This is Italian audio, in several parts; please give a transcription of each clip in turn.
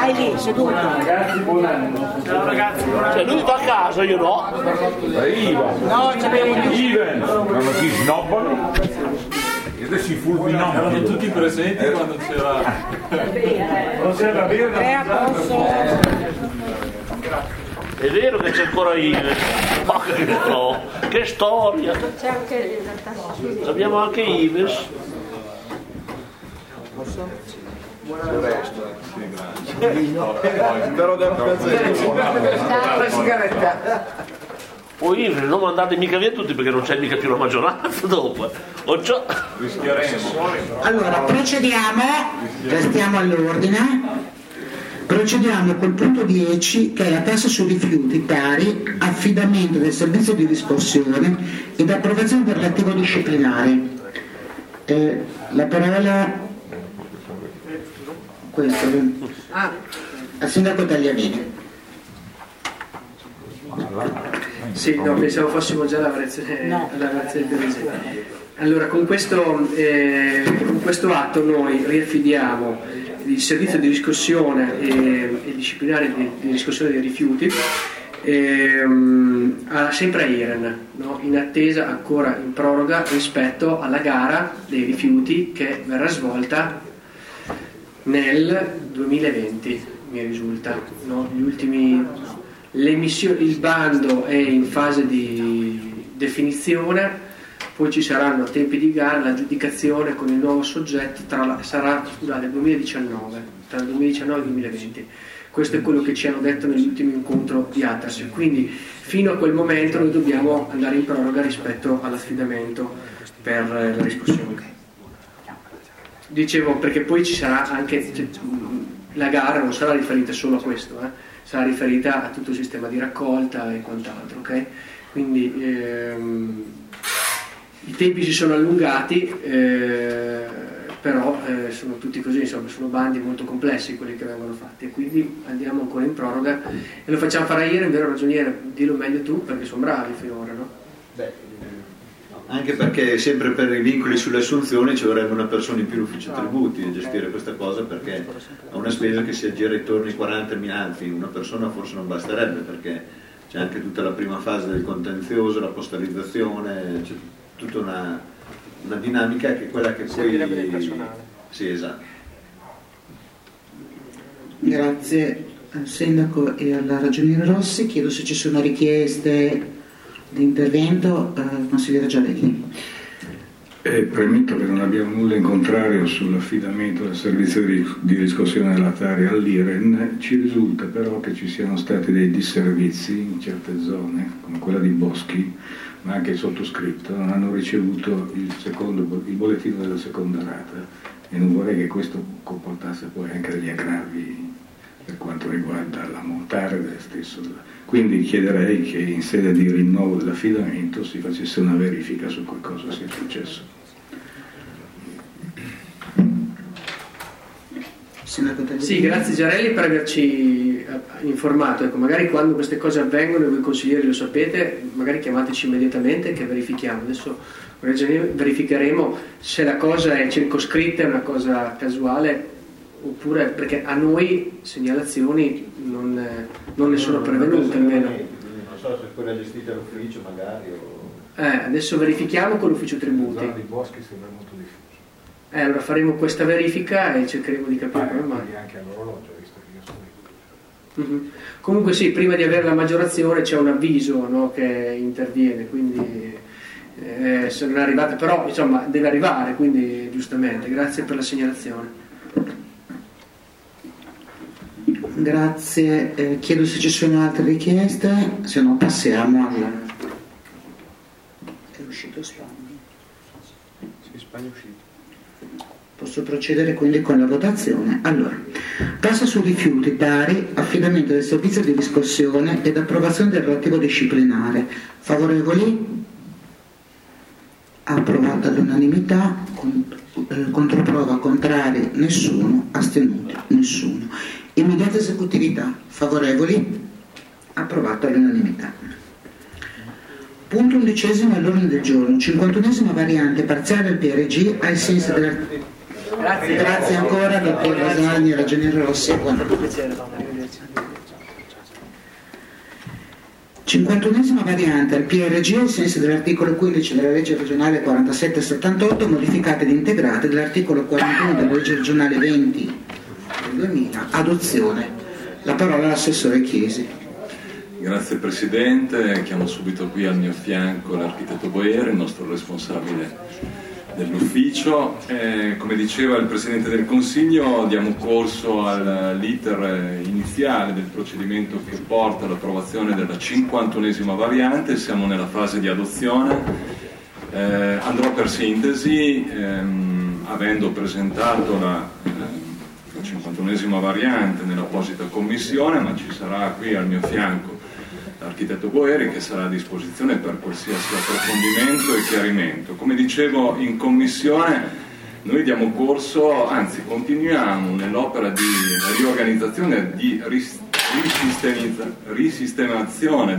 Stai lì, seduto. Ragazzi, buon anno. Ciao ragazzi, cioè lui va a casa, io no. Ivan. No, ci abbiamo gli Ivan. Ma ti snobbano? E adesso i fulminò. Erano tutti presenti quando c'era. Non c'è da bere. È vero che c'è ancora Ives, ma che storia! C'è anche in realtà. Abbiamo anche Ives. Però da un La sigaretta. Poi Ives, non mandate mica via tutti perché non c'è mica più la maggioranza dopo. Rischieremo. Allora, procediamo, restiamo all'ordine. Procediamo col punto 10, che è la tassa sui rifiuti pari, affidamento del servizio di riscossione ed approvazione del relativo disciplinare. La parola questo al sindaco Tagliavini. Sì, no, pensavo fossimo già alla variazione del presente. Allora, con questo atto noi riaffidiamo il servizio di riscossione e disciplinare di riscossione dei rifiuti sempre a IREN, no? In attesa ancora in proroga rispetto alla gara dei rifiuti che verrà svolta nel 2020, mi risulta, no? Il bando è in fase di definizione, poi ci saranno tempi di gara, l'aggiudicazione con il nuovo soggetto sarà nel 2019, tra il 2019 e il 2020. Questo è quello che ci hanno detto nell'ultimo incontro di Atas, quindi fino a quel momento noi dobbiamo andare in proroga rispetto all'affidamento per la riscossione. Dicevo perché poi ci sarà anche la gara, non sarà riferita solo a questo, sarà riferita a tutto il sistema di raccolta e quant'altro, ok? Quindi i tempi si sono allungati, però sono tutti così, insomma, sono bandi molto complessi quelli che vengono fatti e quindi andiamo ancora in proroga e lo facciamo fare ieri, vero ragioniere? Dillo meglio tu perché sono bravi finora, no? Anche perché sempre per i vincoli sulle assunzioni ci vorrebbe una persona in più in ufficio tributi a gestire questa cosa, perché è una spesa che si aggira intorno ai 40.000, anzi una persona forse non basterebbe perché c'è anche tutta la prima fase del contenzioso, la postalizzazione, c'è tutta una dinamica che è quella che poi del personale. Sì, esatto. Grazie al sindaco e alla ragioniera Rossi. Chiedo se ci sono richieste di intervento. Consigliere Giavelli. Premetto che non abbiamo nulla in contrario sull'affidamento del servizio di riscossione dell'Atari all'IREN. Ci risulta però che ci siano stati dei disservizi in certe zone, come quella di Boschi, ma anche il sottoscritto non hanno ricevuto il bollettino della seconda rata e non vorrei che questo comportasse poi anche degli aggravi per quanto riguarda l'ammontare del stesso. Quindi chiederei che in sede di rinnovo dell'affidamento si facesse una verifica su cosa sia successo. Sì, grazie Giarelli per averci informato. Ecco, magari quando queste cose avvengono e voi consiglieri lo sapete, magari chiamateci immediatamente che verifichiamo. Adesso verificheremo se la cosa è circoscritta, è una cosa casuale, oppure perché a noi segnalazioni non ne sono pervenute almeno. Non so se quella gestita all'ufficio magari adesso verifichiamo con l'ufficio tributi. La zona di Boschi sembra molto diffusa. Allora faremo questa verifica e cercheremo di capire come mai. Anche all'orologio, visto che io sono qui. Comunque sì, prima di avere la maggiorazione c'è un avviso, no, che interviene, quindi se non è arrivata, però insomma deve arrivare, quindi giustamente. Grazie per la segnalazione. Grazie, chiedo se ci sono altre richieste, se no passiamo alla... È uscito Spagna? Sì, Spagna è uscito. Posso procedere quindi con la votazione. Allora, tassa sui rifiuti pari, affidamento del servizio di riscossione ed approvazione del relativo disciplinare. Favorevoli? Approvato all'unanimità. Controprova, contrari, nessuno. Astenuti, nessuno. Immediata esecutività. Favorevoli? Approvato all'unanimità. Punto 11 all'ordine del giorno, 51esima variante parziale del PRG ai sensi dell'articolo. Grazie ancora, dottor Basagni, Ragioniere Rossi. 51esima variante al PRG ai sensi dell'articolo 15 della legge regionale 4778, modificate ed integrate dall'articolo 41 della legge regionale 20 del 2000, adozione. La parola all'assessore Chiesi. Grazie Presidente, chiamo subito qui al mio fianco l'architetto Boeri, il nostro responsabile dell'ufficio. Come diceva il Presidente del Consiglio, diamo corso all'iter iniziale del procedimento che porta all'approvazione della 51esima variante. Siamo nella fase di adozione. Andrò per sintesi, avendo presentato la 51esima variante nell'apposita commissione, ma ci sarà qui al mio fianco l'architetto Boeri che sarà a disposizione per qualsiasi approfondimento e chiarimento. Come dicevo in commissione, noi diamo corso, anzi continuiamo nell'opera di riorganizzazione, di risistemazione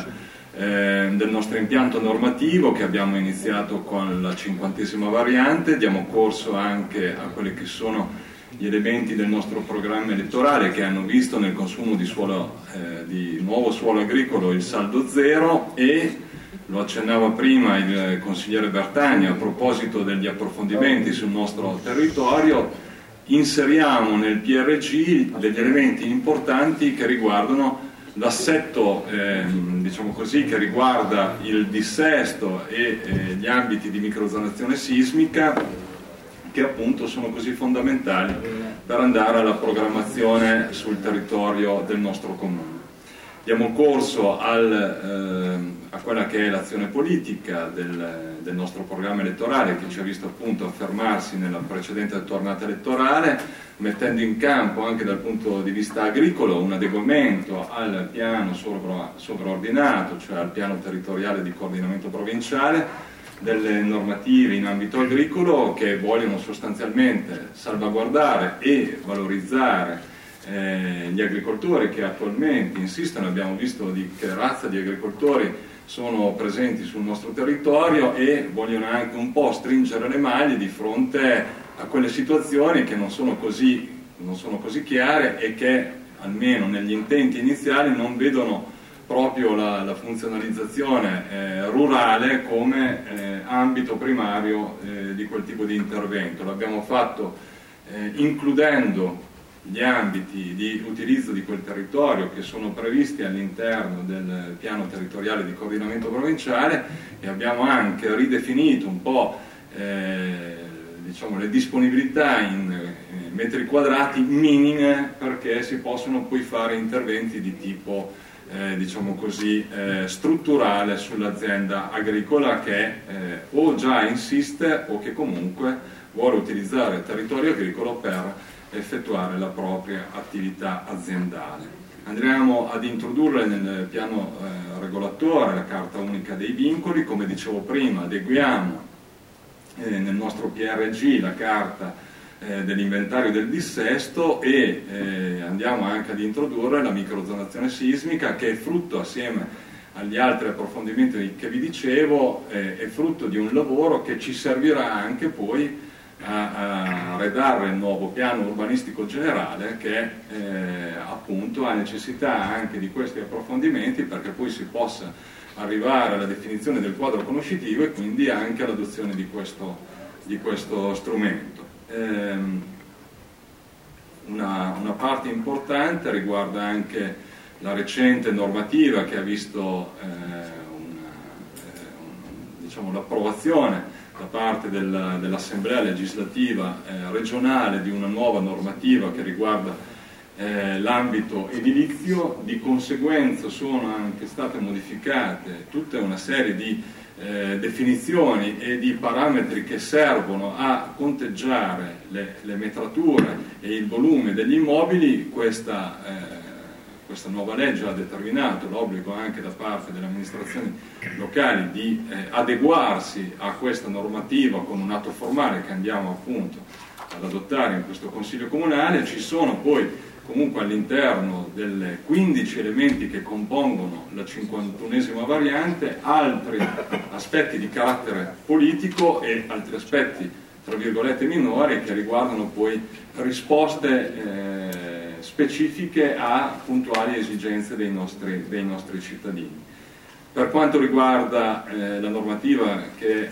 del nostro impianto normativo che abbiamo iniziato con la 50esima variante. Diamo corso anche a quelli che sono gli elementi del nostro programma elettorale che hanno visto nel consumo di nuovo suolo agricolo il saldo zero, e lo accennava prima il consigliere Bertagni a proposito degli approfondimenti sul nostro territorio. Inseriamo nel PRG degli elementi importanti che riguardano l'assetto, diciamo così, che riguarda il dissesto e gli ambiti di microzonazione sismica, che appunto sono così fondamentali per andare alla programmazione sul territorio del nostro comune. Diamo corso a quella che è l'azione politica del nostro programma elettorale, che ci ha visto appunto affermarsi nella precedente tornata elettorale, mettendo in campo anche dal punto di vista agricolo un adeguamento al piano sovraordinato, cioè al piano territoriale di coordinamento provinciale, delle normative in ambito agricolo che vogliono sostanzialmente salvaguardare e valorizzare gli agricoltori che attualmente insistono. Abbiamo visto di che razza di agricoltori sono presenti sul nostro territorio e vogliono anche un po' stringere le maglie di fronte a quelle situazioni che non sono così chiare e che almeno negli intenti iniziali non vedono proprio la funzionalizzazione rurale come ambito primario di quel tipo di intervento. L'abbiamo fatto includendo gli ambiti di utilizzo di quel territorio che sono previsti all'interno del piano territoriale di coordinamento provinciale, e abbiamo anche ridefinito un po' diciamo, le disponibilità in metri quadrati minime perché si possono poi fare interventi di tipo diciamo così, strutturale sull'azienda agricola che o già insiste o che comunque vuole utilizzare il territorio agricolo per effettuare la propria attività aziendale. Andremo ad introdurre nel piano regolatore la carta unica dei vincoli. Come dicevo prima, adeguiamo nel nostro PRG la carta dell'inventario del dissesto e andiamo anche ad introdurre la microzonazione sismica, che è frutto, assieme agli altri approfondimenti che vi dicevo, è frutto di un lavoro che ci servirà anche poi a redare il nuovo piano urbanistico generale che appunto ha necessità anche di questi approfondimenti perché poi si possa arrivare alla definizione del quadro conoscitivo e quindi anche all'adozione di questo strumento. Una parte importante riguarda anche la recente normativa che ha visto diciamo, l'approvazione da parte dell'Assemblea legislativa regionale di una nuova normativa che riguarda l'ambito edilizio. Di conseguenza sono anche state modificate tutta una serie di definizioni e di parametri che servono a conteggiare le metrature e il volume degli immobili. Questa nuova legge ha determinato l'obbligo anche da parte delle amministrazioni locali di adeguarsi a questa normativa con un atto formale che andiamo appunto ad adottare in questo Consiglio Comunale. Ci sono poi comunque all'interno delle 15 elementi che compongono la 51esima variante altri aspetti di carattere politico e altri aspetti tra virgolette minori, che riguardano poi risposte specifiche a puntuali esigenze dei nostri cittadini. Per quanto riguarda la normativa che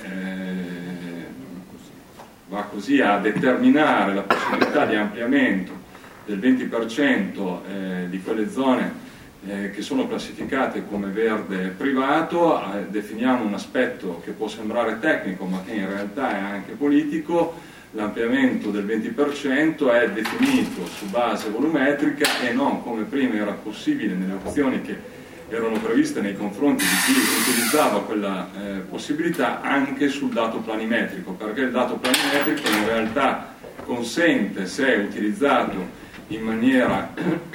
va così a determinare la possibilità di ampliamento del 20% di quelle zone che sono classificate come verde privato, definiamo un aspetto che può sembrare tecnico ma che in realtà è anche politico. L'ampliamento del 20% è definito su base volumetrica e non come prima era possibile nelle opzioni che erano previste nei confronti di chi utilizzava quella possibilità, anche sul dato planimetrico, perché il dato planimetrico in realtà consente, se utilizzato in maniera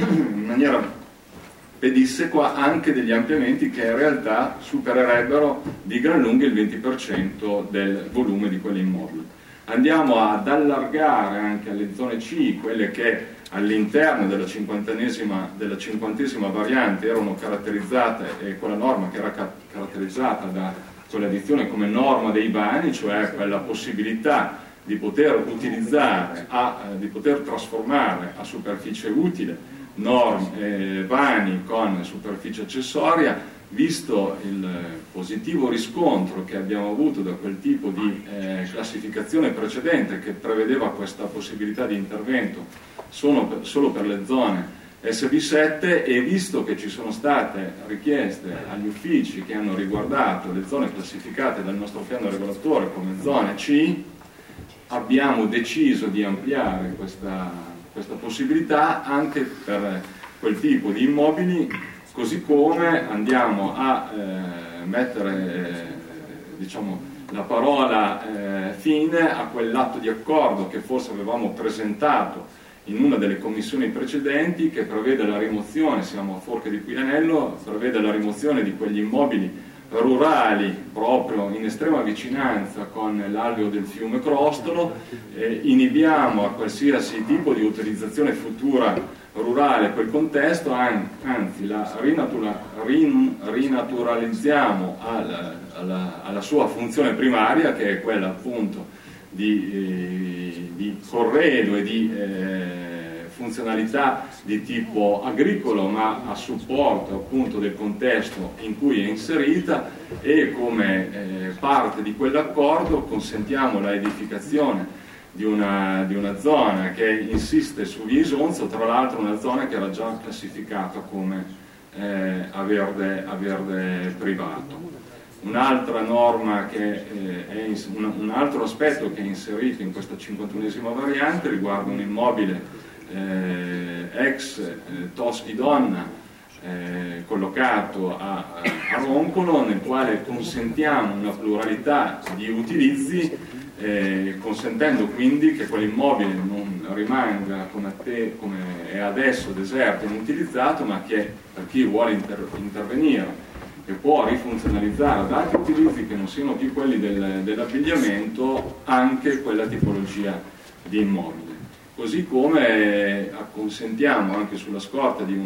pedissequa, anche degli ampliamenti che in realtà supererebbero di gran lunga il 20% del volume di quell'immobile. Andiamo ad allargare anche alle zone C, quelle che all'interno della cinquantesima variante erano caratterizzate, e quella norma che era caratterizzata da quell'addizione come norma dei vani, cioè quella possibilità di poter utilizzare, di poter trasformare a superficie utile vani con superficie accessoria. Visto il positivo riscontro che abbiamo avuto da quel tipo di classificazione precedente che prevedeva questa possibilità di intervento solo per le zone SB7, e visto che ci sono state richieste agli uffici che hanno riguardato le zone classificate dal nostro piano regolatore come zone C, abbiamo deciso di ampliare questa possibilità anche per quel tipo di immobili, così come andiamo a mettere la parola fine a quell'atto di accordo che forse avevamo presentato in una delle commissioni precedenti, che prevede la rimozione, siamo a Forche di Pianello, prevede la rimozione di quegli immobili rurali proprio in estrema vicinanza con l'alveo del fiume Crostolo, inibiamo a qualsiasi tipo di utilizzazione futura rurale quel contesto, anzi la rinaturalizziamo alla sua funzione primaria, che è quella appunto di corredo e di funzionalità di tipo agricolo, ma a supporto appunto del contesto in cui è inserita, e come parte di quell'accordo consentiamo la edificazione di una zona che insiste su via Isonzo, tra l'altro una zona che era già classificata come a verde privato. Un'altra norma un altro aspetto che è inserito in questa 51esima variante riguarda un immobile ex Toschi Donna collocato a Roncolo, nel quale consentiamo una pluralità di utilizzi, consentendo quindi che quell'immobile non rimanga come è adesso deserto e inutilizzato, ma che per chi vuole intervenire e può rifunzionalizzare ad altri utilizzi che non siano più quelli dell'abbigliamento anche quella tipologia di immobile. Così come consentiamo, anche sulla scorta di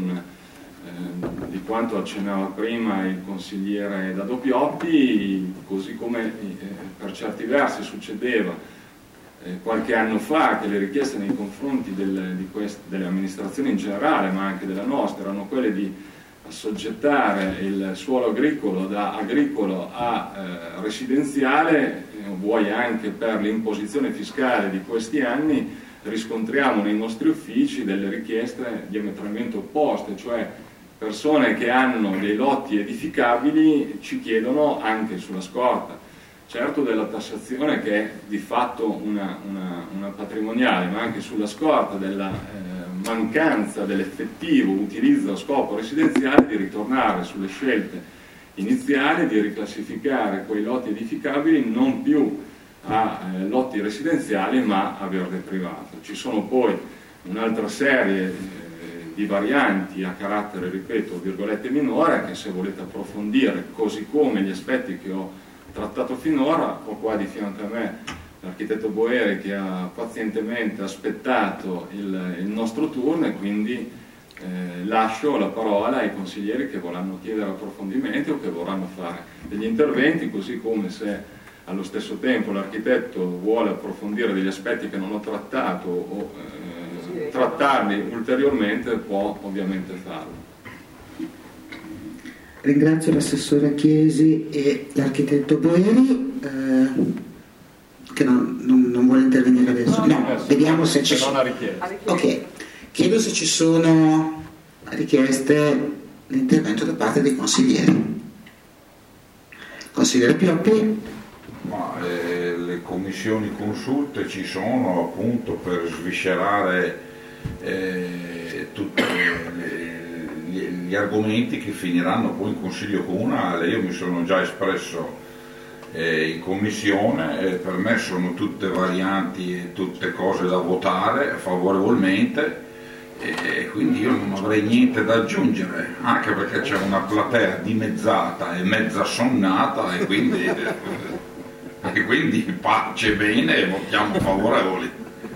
quanto accennava prima il consigliere Dadopioppi, così come per certi versi succedeva qualche anno fa, che le richieste nei confronti delle amministrazioni in generale, ma anche della nostra, erano quelle di assoggettare il suolo agricolo da agricolo a residenziale, vuoi anche per l'imposizione fiscale di questi anni. Riscontriamo nei nostri uffici delle richieste diametralmente opposte, cioè persone che hanno dei lotti edificabili ci chiedono, anche sulla scorta certo della tassazione che è di fatto una patrimoniale, ma anche sulla scorta della mancanza dell'effettivo utilizzo a scopo residenziale, di ritornare sulle scelte iniziali, di riclassificare quei lotti edificabili non più a lotti residenziali ma a verde privato. Ci sono poi un'altra serie di varianti a carattere, ripeto, virgolette minore, che se volete approfondire, così come gli aspetti che ho trattato finora, ho qua di fianco a me l'architetto Boeri che ha pazientemente aspettato il nostro turno, e quindi lascio la parola ai consiglieri che vorranno chiedere approfondimenti o che vorranno fare degli interventi, così come se allo stesso tempo l'architetto vuole approfondire degli aspetti che non ho trattato o trattarli ulteriormente, può ovviamente farlo. Ringrazio l'assessore Chiesi e l'architetto Boeri, che non vuole intervenire adesso. No, vediamo se ci sono. Ok, chiedo se ci sono richieste di intervento da parte dei consiglieri. Consigliere Pioppi? Ma le commissioni consulte ci sono appunto per sviscerare tutti gli argomenti che finiranno poi in Consiglio Comunale. Io mi sono già espresso in commissione, per me sono tutte varianti e tutte cose da votare favorevolmente, e quindi io non avrei niente da aggiungere, anche perché c'è una platea dimezzata e mezza sonnata, e quindi pace bene e votiamo favorevoli.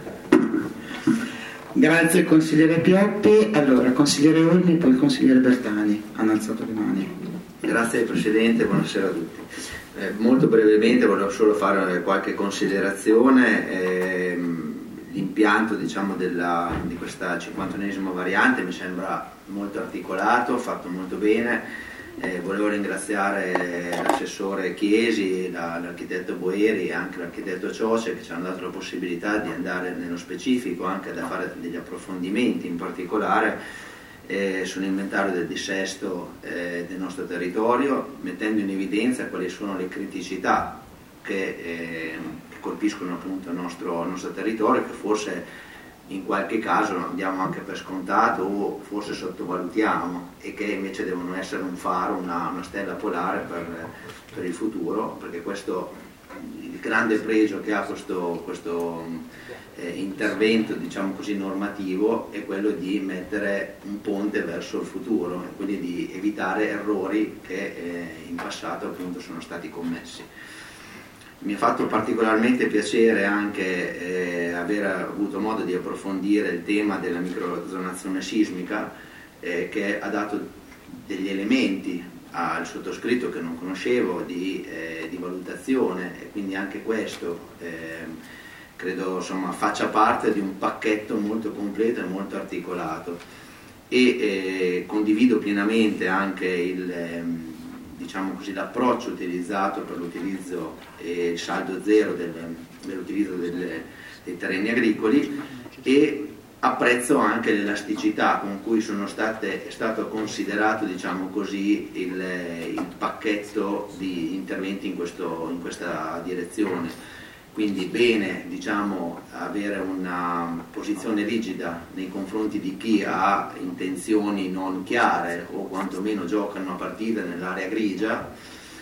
Grazie consigliere Pioppi. Allora, consigliere Olmi e poi il consigliere Bertani hanno alzato le mani. Grazie Presidente, buonasera a tutti. Molto brevemente volevo solo fare qualche considerazione. L'impianto diciamo di questa 51esima variante mi sembra molto articolato, fatto molto bene. Volevo ringraziare l'assessore Chiesi, l'architetto Boeri e anche l'architetto Cioce, che ci hanno dato la possibilità di andare nello specifico, anche da fare degli approfondimenti in particolare sull'inventario del dissesto del nostro territorio, mettendo in evidenza quali sono le criticità che colpiscono appunto il nostro territorio, che forse in qualche caso diamo anche per scontato o forse sottovalutiamo, e che invece devono essere un faro, una stella polare per il futuro, perché questo il grande pregio che ha questo intervento diciamo così normativo è quello di mettere un ponte verso il futuro e quindi di evitare errori che in passato appunto sono stati commessi. Mi ha fatto particolarmente piacere anche aver avuto modo di approfondire il tema della microzonazione sismica, che ha dato degli elementi al sottoscritto che non conoscevo di valutazione, e quindi anche questo credo insomma faccia parte di un pacchetto molto completo e molto articolato, e condivido pienamente anche diciamo così, l'approccio utilizzato per l'utilizzo e il saldo zero dell'utilizzo dei terreni agricoli, e apprezzo anche l'elasticità con cui è stato considerato diciamo così, il pacchetto di interventi in questa direzione. Quindi bene diciamo, avere una posizione rigida nei confronti di chi ha intenzioni non chiare o quantomeno gioca una partita nell'area grigia,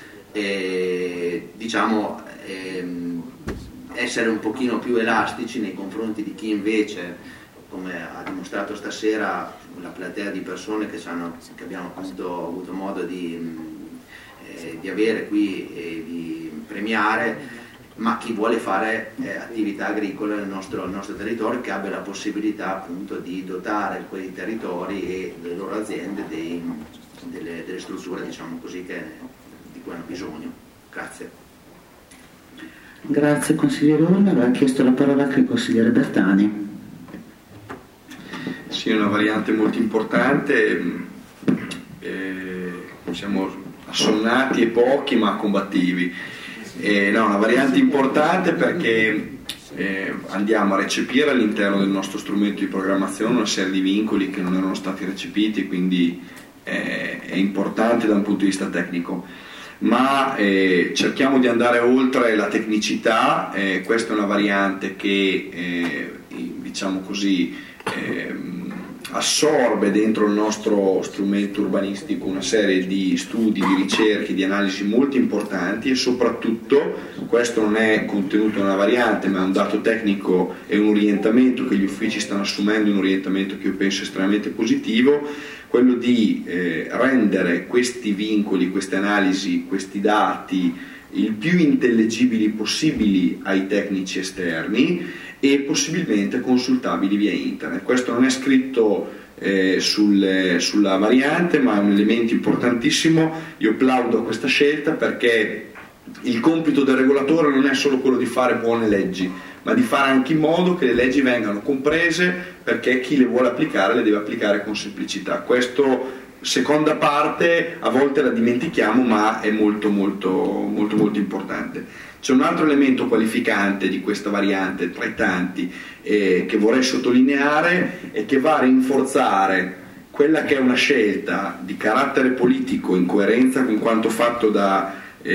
diciamo essere un pochino più elastici nei confronti di chi invece, come ha dimostrato stasera la platea di persone che abbiamo appunto avuto modo di avere qui e di premiare, ma chi vuole fare attività agricola nel nostro territorio, che abbia la possibilità appunto di dotare quei territori e le loro aziende delle strutture diciamo così di cui hanno bisogno. Grazie. Grazie consigliere Olmi. Aveva chiesto la parola anche il consigliere Bertani. Sì, è una variante molto importante, siamo assonnati e pochi ma combattivi. Una variante importante perché andiamo a recepire all'interno del nostro strumento di programmazione una serie di vincoli che non erano stati recepiti, quindi è importante da un punto di vista tecnico, ma cerchiamo di andare oltre la tecnicità. Questa è una variante che diciamo così assorbe dentro il nostro strumento urbanistico una serie di studi, di ricerche, di analisi molto importanti, e soprattutto questo non è contenuto in una variante ma è un dato tecnico e un orientamento che gli uffici stanno assumendo, un orientamento che io penso estremamente positivo, quello di rendere questi vincoli, queste analisi, questi dati il più intellegibili possibili ai tecnici esterni e possibilmente consultabili via internet. Questo non è scritto sulla variante, ma è un elemento importantissimo. Io plaudo a questa scelta perché il compito del regolatore non è solo quello di fare buone leggi, ma di fare anche in modo che le leggi vengano comprese, perché chi le vuole applicare le deve applicare con semplicità. Questa seconda parte a volte la dimentichiamo, ma è molto importante. C'è un altro elemento qualificante di questa variante tra i tanti che vorrei sottolineare e che va a rinforzare quella che è una scelta di carattere politico in coerenza con quanto fatto da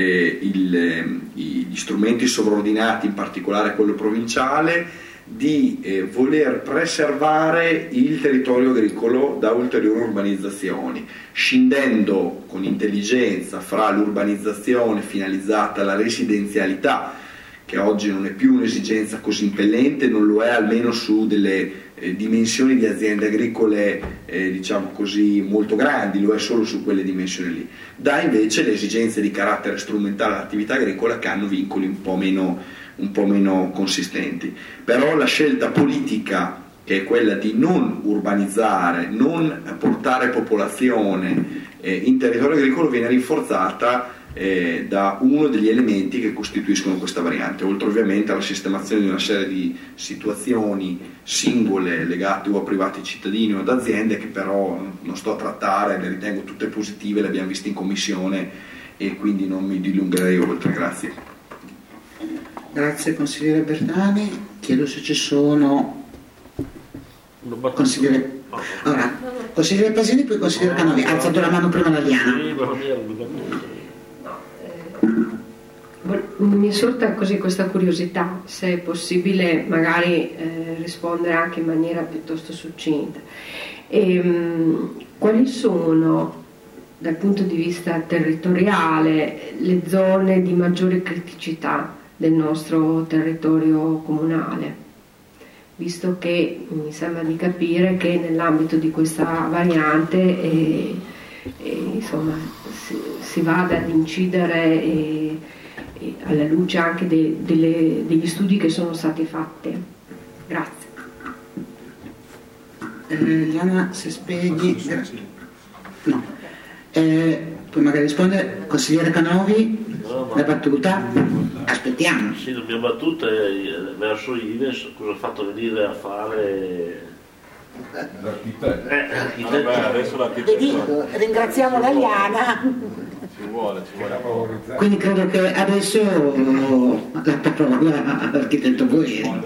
gli strumenti sovraordinati, in particolare quello provinciale, di voler preservare il territorio agricolo da ulteriori urbanizzazioni, scindendo con intelligenza fra l'urbanizzazione finalizzata alla residenzialità, che oggi non è più un'esigenza così impellente, non lo è almeno su delle dimensioni di aziende agricole diciamo così molto grandi, lo è solo su quelle dimensioni lì, da invece le esigenze di carattere strumentale all'attività agricola, che hanno vincoli un po' meno consistenti. Però la scelta politica, che è quella di non urbanizzare, non portare popolazione in territorio agricolo, viene rinforzata da uno degli elementi che costituiscono questa variante, oltre ovviamente alla sistemazione di una serie di situazioni singole legate o a privati cittadini o ad aziende, che però non sto a trattare, le ritengo tutte positive, le abbiamo viste in commissione e quindi non mi dilungherei oltre. Grazie. Grazie consigliere Bertani. Chiedo se ci consigliere Pasini, poi consigliere Canovi. Ha alzato la mano prima la Liana. Mi è sorta così questa curiosità, se è possibile magari rispondere anche in maniera piuttosto succinta. Quali sono, dal punto di vista territoriale, le zone di maggiore criticità del nostro territorio comunale? Visto che mi sembra di capire che nell'ambito di questa variante insomma, si vada ad incidere alla luce anche degli studi che sono stati fatti. Grazie. Liana, se spieghi. No. Poi magari risponde consigliere Canovi. La battuta? Aspettiamo. Sì, la mia battuta è verso Ives. Cosa ha fatto venire a fare l'architetto? Adesso l'architetto. Ringraziamo la Liana. Ci vuole. Quindi credo che adesso la parola all'architetto Boeri.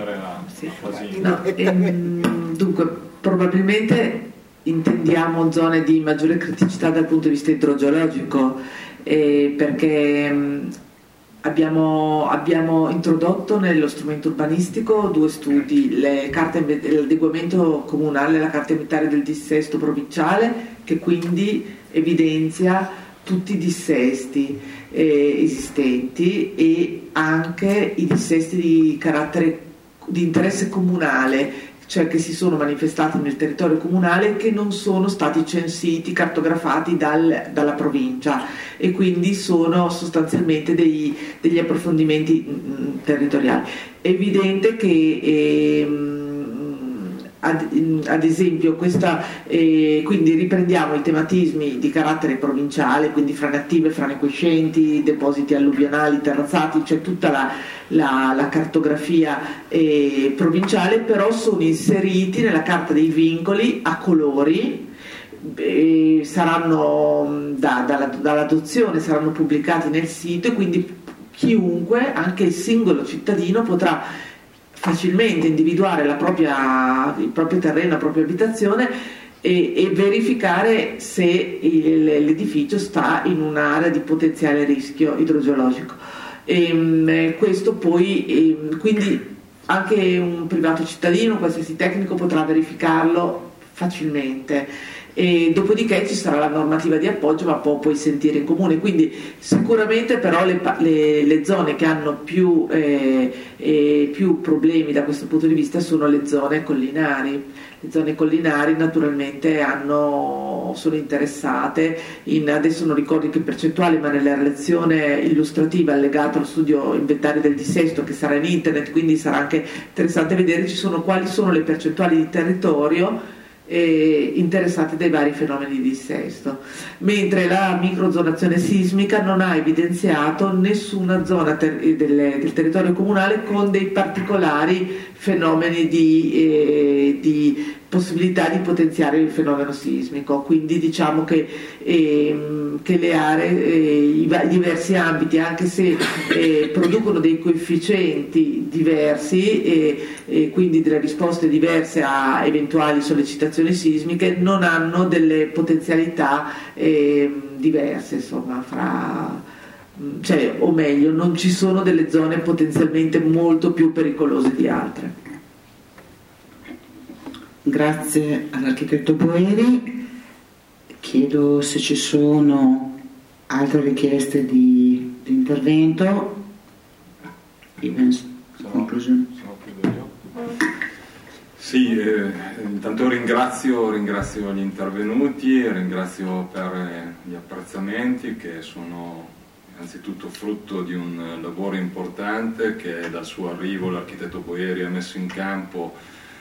Dunque, probabilmente intendiamo zone di maggiore criticità dal punto di vista idrogeologico, perché abbiamo introdotto nello strumento urbanistico 2 studi, l'adeguamento comunale alla carta inventaria del dissesto provinciale, che quindi evidenzia tutti i dissesti esistenti e anche i dissesti di carattere di interesse comunale, cioè che si sono manifestati nel territorio comunale, che non sono stati censiti, cartografati dalla provincia, e quindi sono sostanzialmente degli approfondimenti territoriali. È evidente che ad esempio quindi riprendiamo i tematismi di carattere provinciale, quindi frane attive, frane quiescenti, depositi alluvionali, terrazzati, cioè tutta la cartografia provinciale, però sono inseriti nella carta dei vincoli a colori, saranno dall'adozione saranno pubblicati nel sito, e quindi chiunque, anche il singolo cittadino, potrà facilmente individuare il proprio terreno, la propria abitazione e verificare se l'edificio sta in un'area di potenziale rischio idrogeologico. Questo poi, quindi anche un privato cittadino, qualsiasi tecnico potrà verificarlo facilmente. E dopodiché ci sarà la normativa di appoggio, ma può poi sentire in comune. Quindi sicuramente però le zone che hanno più problemi da questo punto di vista sono le zone collinari. Le zone collinari naturalmente sono interessate adesso non ricordo che percentuale, ma nella relazione illustrativa allegata allo studio inventario del dissesto, che sarà in internet, quindi sarà anche interessante vedere quali sono le percentuali di territorio interessate dai vari fenomeni di dissesto, mentre la microzonazione sismica non ha evidenziato nessuna zona del territorio comunale con dei particolari fenomeni di possibilità di potenziare il fenomeno sismico. Quindi diciamo che le aree, i diversi ambiti, anche se producono dei coefficienti diversi e quindi delle risposte diverse a eventuali sollecitazioni sismiche, non hanno delle potenzialità diverse, insomma, o meglio, non ci sono delle zone potenzialmente molto più pericolose di altre. Grazie all'architetto Boeri. Chiedo se ci sono altre richieste di intervento. Conclusione. Sì, intanto ringrazio gli intervenuti, ringrazio per gli apprezzamenti che sono innanzitutto frutto di un lavoro importante che dal suo arrivo l'architetto Boeri ha messo in campo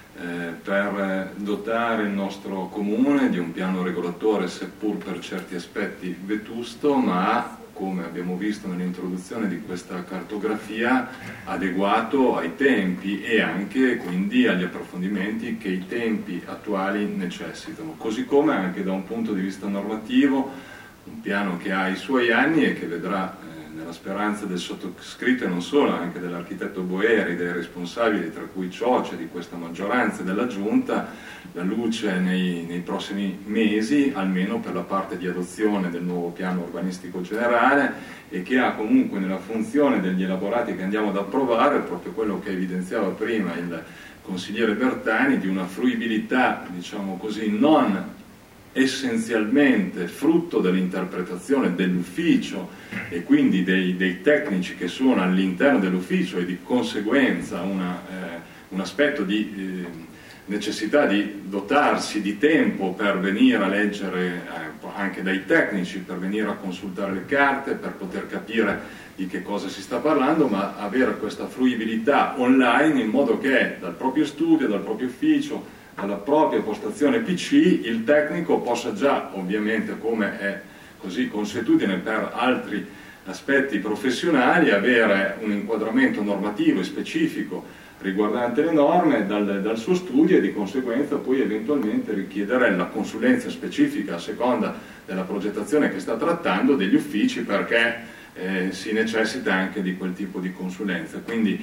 per dotare il nostro comune di un piano regolatore, seppur per certi aspetti vetusto, ma come abbiamo visto nell'introduzione di questa cartografia, adeguato ai tempi e anche quindi agli approfondimenti che i tempi attuali necessitano, così come anche da un punto di vista normativo un piano che ha i suoi anni e che vedrà nella speranza del sottoscritto e non solo, anche dell'architetto Boeri, dei responsabili, tra cui Cioce, di questa maggioranza e della Giunta, la luce nei prossimi mesi, almeno per la parte di adozione del nuovo piano urbanistico generale, e che ha comunque nella funzione degli elaborati che andiamo ad approvare proprio quello che evidenziava prima il consigliere Bertani, di una fruibilità, diciamo così, non essenzialmente frutto dell'interpretazione dell'ufficio e quindi dei tecnici che sono all'interno dell'ufficio, e di conseguenza un aspetto di necessità di dotarsi di tempo per venire a leggere anche dai tecnici, per venire a consultare le carte, per poter capire di che cosa si sta parlando, ma avere questa fruibilità online in modo che dal proprio studio, dal proprio ufficio, alla propria postazione PC, il tecnico possa già, ovviamente come è così consuetudine per altri aspetti professionali, avere un inquadramento normativo e specifico riguardante le norme dal suo studio, e di conseguenza poi eventualmente richiedere la consulenza specifica a seconda della progettazione che sta trattando degli uffici, perché si necessita anche di quel tipo di consulenza. Quindi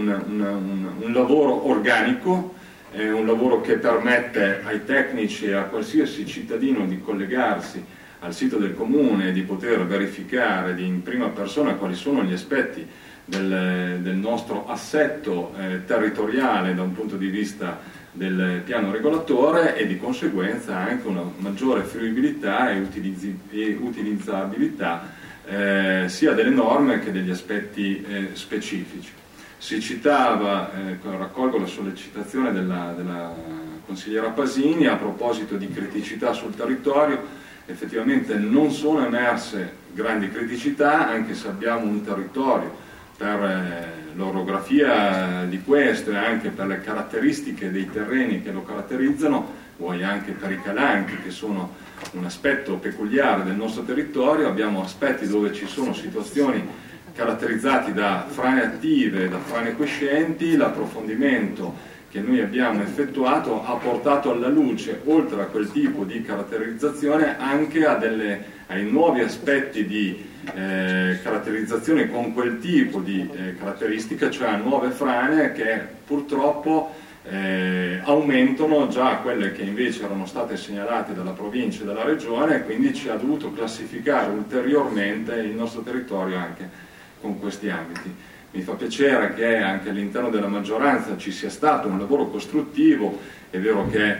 un lavoro organico, è un lavoro che permette ai tecnici e a qualsiasi cittadino di collegarsi al sito del comune e di poter verificare in prima persona quali sono gli aspetti del nostro assetto territoriale da un punto di vista del piano regolatore, e di conseguenza anche una maggiore fruibilità e utilizzabilità sia delle norme che degli aspetti specifici. Si citava, raccolgo la sollecitazione della consigliera Pasini a proposito di criticità sul territorio. Effettivamente non sono emerse grandi criticità, anche se abbiamo un territorio, per l'orografia di questo e anche per le caratteristiche dei terreni che lo caratterizzano, vuoi anche per i calanchi che sono un aspetto peculiare del nostro territorio. Abbiamo aspetti dove ci sono situazioni caratterizzati da frane attive e da frane quiescenti. L'approfondimento che noi abbiamo effettuato ha portato alla luce, oltre a quel tipo di caratterizzazione, anche ai nuovi aspetti di caratterizzazione con quel tipo di caratteristica, cioè a nuove frane che purtroppo aumentano già quelle che invece erano state segnalate dalla provincia e dalla regione, e quindi ci ha dovuto classificare ulteriormente il nostro territorio anche con questi ambiti. Mi fa piacere che anche all'interno della maggioranza ci sia stato un lavoro costruttivo. È vero che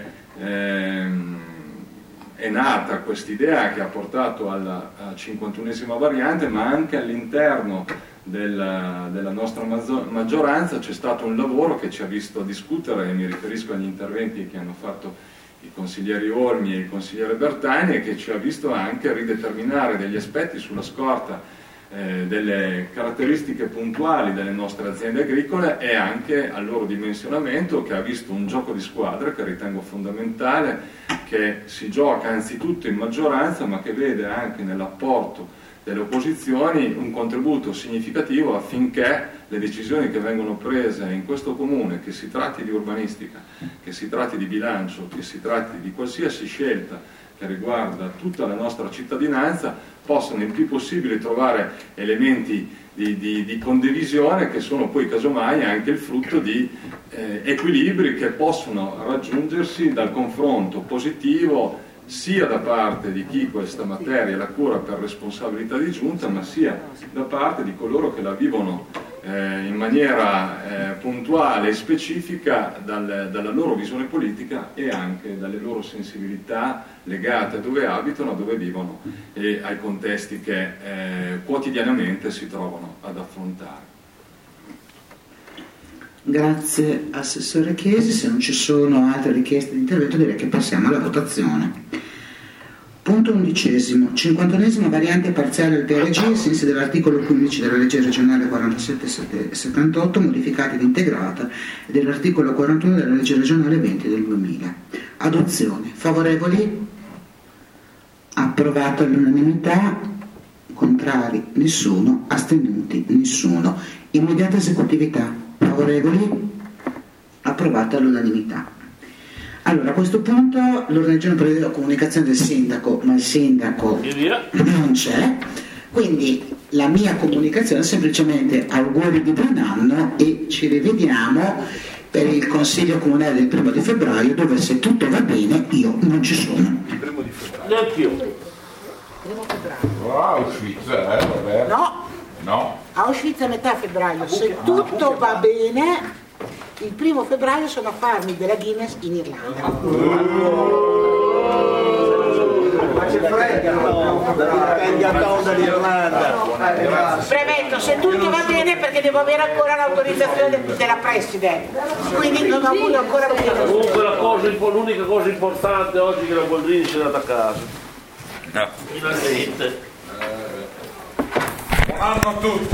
è nata quest'idea che ha portato alla 51esima variante, ma anche all'interno della nostra maggioranza c'è stato un lavoro che ci ha visto discutere, e mi riferisco agli interventi che hanno fatto i consiglieri Olmi e il consigliere Bertani, e che ci ha visto anche rideterminare degli aspetti sulla scorta delle caratteristiche puntuali delle nostre aziende agricole e anche al loro dimensionamento, che ha visto un gioco di squadra che ritengo fondamentale, che si gioca anzitutto in maggioranza, ma che vede anche nell'apporto delle opposizioni un contributo significativo affinché le decisioni che vengono prese in questo comune, che si tratti di urbanistica, che si tratti di bilancio, che si tratti di qualsiasi scelta che riguarda tutta la nostra cittadinanza, possano il più possibile trovare elementi di condivisione, che sono poi casomai anche il frutto di equilibri che possono raggiungersi dal confronto positivo sia da parte di chi questa materia la cura per responsabilità di giunta, ma sia da parte di coloro che la vivono in maniera puntuale e specifica dalla loro visione politica e anche dalle loro sensibilità legate a dove abitano, a dove vivono e ai contesti che quotidianamente si trovano ad affrontare. Grazie Assessore Chiesi. Se non ci sono altre richieste di intervento, direi che passiamo alla votazione. Punto 11. 51esima variante parziale del PRG ai sensi dell'articolo 15 della legge regionale 4778 modificata ed integrata e dell'articolo 41 della legge regionale 20 del 2000. Adozione. Favorevoli? Approvato all'unanimità. Contrari? Nessuno. Astenuti? Nessuno. Immediata esecutività. Favorevoli? Approvato all'unanimità. Allora, a questo punto l'ordine del giorno prevede la comunicazione del sindaco, ma il sindaco non c'è, quindi la mia comunicazione è semplicemente auguri di buon anno e ci rivediamo per il Consiglio Comunale del 1° di febbraio, dove se tutto va bene io non ci sono. Il 1° di febbraio. Neanch'io. 1° febbraio. Auschwitz, vabbè. No. Auschwitz a metà febbraio. Se tutto va bene, il 1° febbraio sono a farmi della Guinness in Irlanda. Ma c'è freddo, dall'Irlanda. Premetto, se tutto va bene, perché devo avere ancora l'autorizzazione della President, quindi non ho avuto ancora comunque l'unica cosa importante oggi è che la Boldrini si è andata a casa. No. Finalmente. Buon anno a tutti.